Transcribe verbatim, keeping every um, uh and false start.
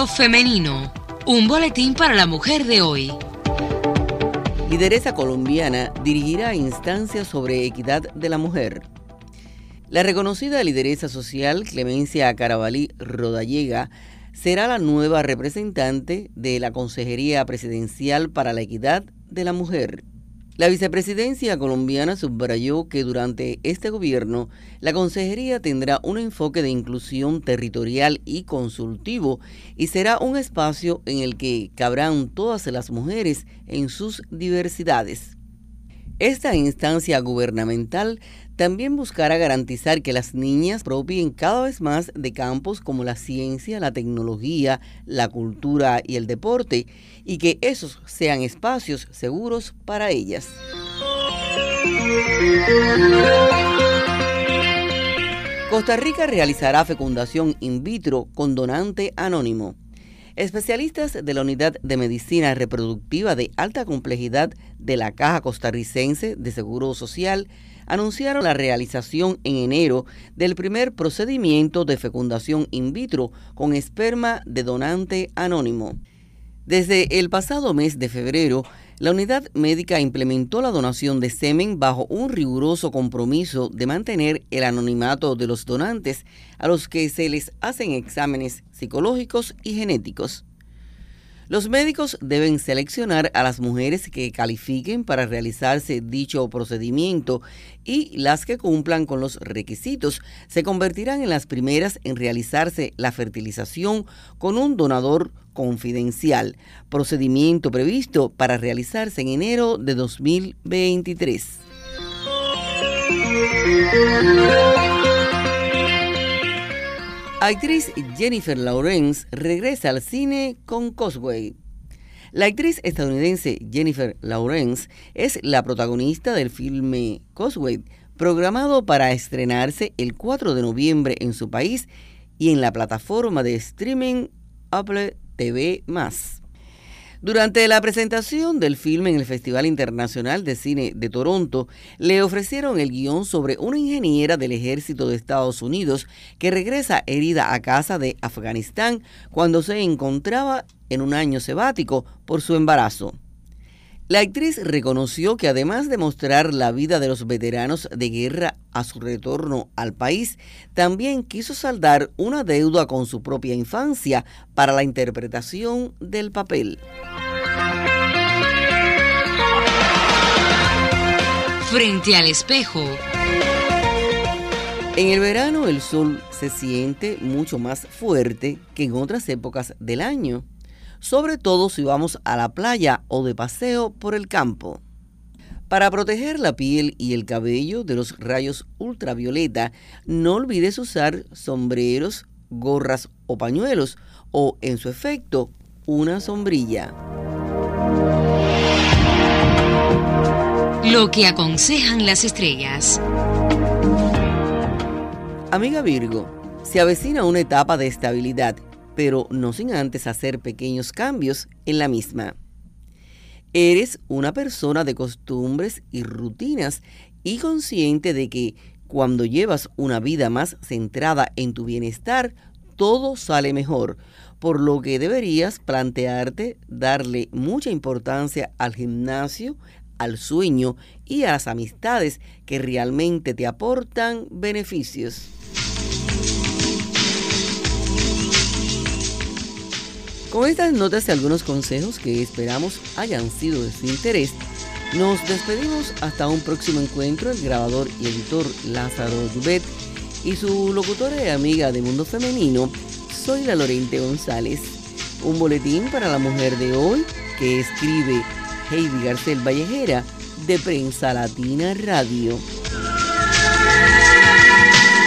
Femenino, un boletín para la mujer de hoy. Lideresa colombiana dirigirá instancias sobre equidad de la mujer. La reconocida lideresa social Clemencia Carabalí Rodallega será la nueva representante de la Consejería Presidencial para la Equidad de la Mujer. La vicepresidencia colombiana subrayó que durante este gobierno la consejería tendrá un enfoque de inclusión territorial y consultivo y será un espacio en el que cabrán todas las mujeres en sus diversidades. Esta instancia gubernamental también buscará garantizar que las niñas propien cada vez más de campos como la ciencia, la tecnología, la cultura y el deporte, y que esos sean espacios seguros para ellas. Costa Rica realizará fecundación in vitro con donante anónimo. Especialistas de la Unidad de Medicina Reproductiva de Alta Complejidad de la Caja Costarricense de Seguro Social anunciaron la realización en enero del primer procedimiento de fecundación in vitro con esperma de donante anónimo. Desde el pasado mes de febrero, la unidad médica implementó la donación de semen bajo un riguroso compromiso de mantener el anonimato de los donantes, a los que se les hacen exámenes psicológicos y genéticos. Los médicos deben seleccionar a las mujeres que califiquen para realizarse dicho procedimiento y las que cumplan con los requisitos se convertirán en las primeras en realizarse la fertilización con un donador confidencial, procedimiento previsto para realizarse en enero de dos mil veintitrés. Actriz Jennifer Lawrence regresa al cine con Causeway. La actriz estadounidense Jennifer Lawrence es la protagonista del filme Causeway, programado para estrenarse el cuatro de noviembre en su país y en la plataforma de streaming Apple T V más. Durante la presentación del filme en el Festival Internacional de Cine de Toronto, le ofrecieron el guión sobre una ingeniera del ejército de Estados Unidos que regresa herida a casa de Afganistán cuando se encontraba en un año sabático por su embarazo. La actriz reconoció que además de mostrar la vida de los veteranos de guerra a su retorno al país, también quiso saldar una deuda con su propia infancia para la interpretación del papel. Frente al espejo. En el verano el sol se siente mucho más fuerte que en otras épocas del año, sobre todo si vamos a la playa o de paseo por el campo. Para proteger la piel y el cabello de los rayos ultravioleta, no olvides usar sombreros, gorras o pañuelos, o en su efecto, una sombrilla. Lo que aconsejan las estrellas. Amiga Virgo, se avecina una etapa de estabilidad, pero no sin antes hacer pequeños cambios en la misma. Eres una persona de costumbres y rutinas y consciente de que cuando llevas una vida más centrada en tu bienestar, todo sale mejor, por lo que deberías plantearte darle mucha importancia al gimnasio, al sueño y a las amistades que realmente te aportan beneficios. Con estas notas y algunos consejos que esperamos hayan sido de su interés, nos despedimos hasta un próximo encuentro. El grabador y editor Lázaro Dubet y su locutora y amiga de Mundo Femenino, soy la Lorente González. Un boletín para la mujer de hoy que escribe Heidi Garcel Vallejera de Prensa Latina Radio.